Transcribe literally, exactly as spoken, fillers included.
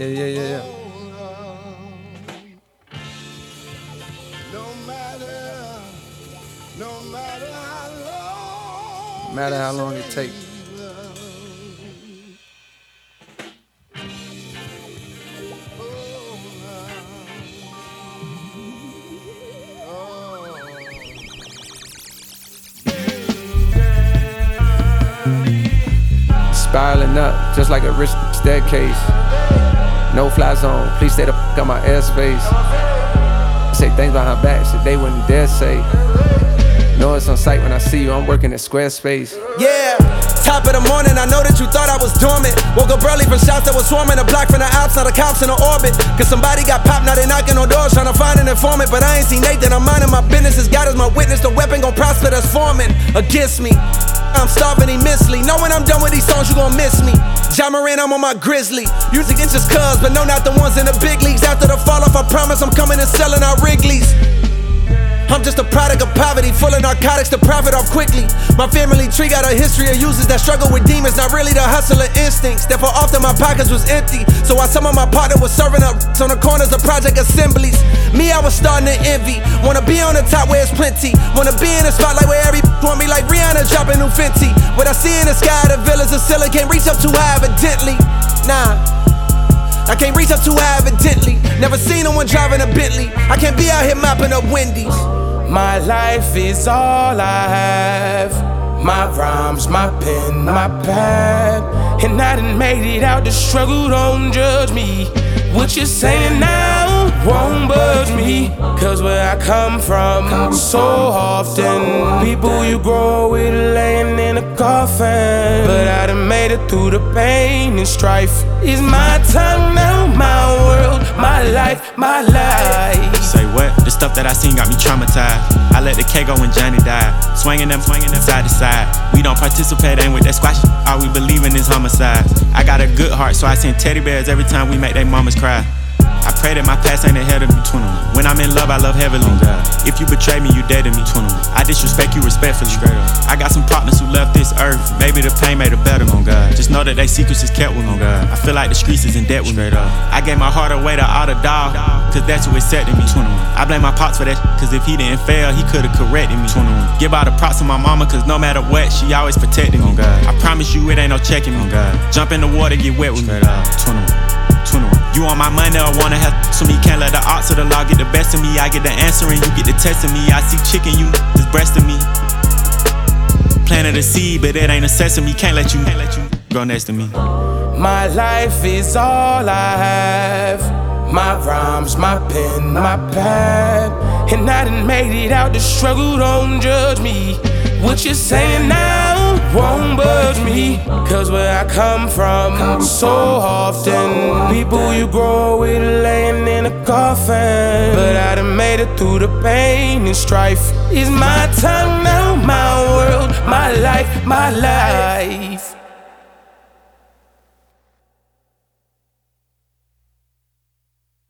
Yeah, yeah, yeah, yeah. No matter, no matter how long, No matter how long it takes. Spiraling up, just like a rich staircase. No fly zone, please stay the f out my airspace. Say things behind back, shit they wouldn't dare say. Know it's on sight when I see you, I'm working at Squarespace. Yeah, top of the morning, I know that you thought I was dormant. Woke up early from shots that was swarming. A block from the ops, now the cops in the orbit. Cause somebody got popped, now they knocking on doors trying to find an informant. But I ain't seen Nathan, I'm minding my business. As God is my witness, the weapon gon' prosper that's forming against me. I'm starving immensely. Know when I'm done with these songs, you gon' miss me. Ja Morant, I'm on my grizzly. Used against just cuz, but no, not the ones in the big leagues. After the fall off, I promise I'm coming and selling out Wrigley's. I'm just a product of poverty, full of narcotics to profit off quickly. My family tree got a history of users that struggle with demons, not really the hustler instincts. Therefore often my pockets was empty. So while some of my partner was serving up on the corners of project assemblies, me, I was starting to envy. Wanna be on the top where it's plenty. Wanna be in the spotlight where every want me like Rihanna dropping new Fenty. What I see in the sky, the villas of Scylla can't reach up too high evidently. Nah, I can't reach up too high evidently. Never seen no one driving a Bentley. I can't be out here mopping up Wendy's. My life is all I have. My rhymes, my pen, my pad. And I done made it out the struggle, don't judge me. What you're saying now won't budge me. Cause where I come from, so often people you grow with laying in a coffin. But I done made it through the pain and strife. It's my time now, my world, my life, my life. Say what? The stuff that I seen got me traumatized. I let the K go when Johnny died. Swinging them, swinging them side to side. We don't participate, ain't with that squash. All we believe in is homicide. I got a good heart, so I send teddy bears every time we make they mamas cry. I pray that my past ain't ahead of me. twenty-one. When I'm in love, I love heavily. Oh God. If you betray me, you dead to me. twenty-one. I disrespect you respectfully. Straight up. I got some partners who left this earth. Maybe the pain made it better. Oh God. Just know that they secrets is kept with me. Oh God. I feel like the streets is in debt with me. Straight up. I gave my heart away to all the dog, cause that's who accepted me. twenty-one. I blame my pops for that, cause if he didn't fail, he could've corrected me. twenty-one. Give all the props to my mama, cause no matter what, she always protected me. Oh God. I promise you it ain't no checking me. Oh God. Jump in the water, get wet with me. twenty-one. twenty-one. You on my money or wanna have to me. Can't let the odds of the law get the best of me. I get the answer and you get the test of me. I see chicken, you just breasting me. Planted a seed, but it ain't a sesame. Can't let you, can't let you grow next to me. My life is all I have. My rhymes, my pen, my pad. And I done made it out the struggle, don't judge me. What you're saying now won't budge me. Cause where I come from, so often people you grow with laying in a coffin. But I done made it through the pain and strife. It's my time now, my world, my life, my life.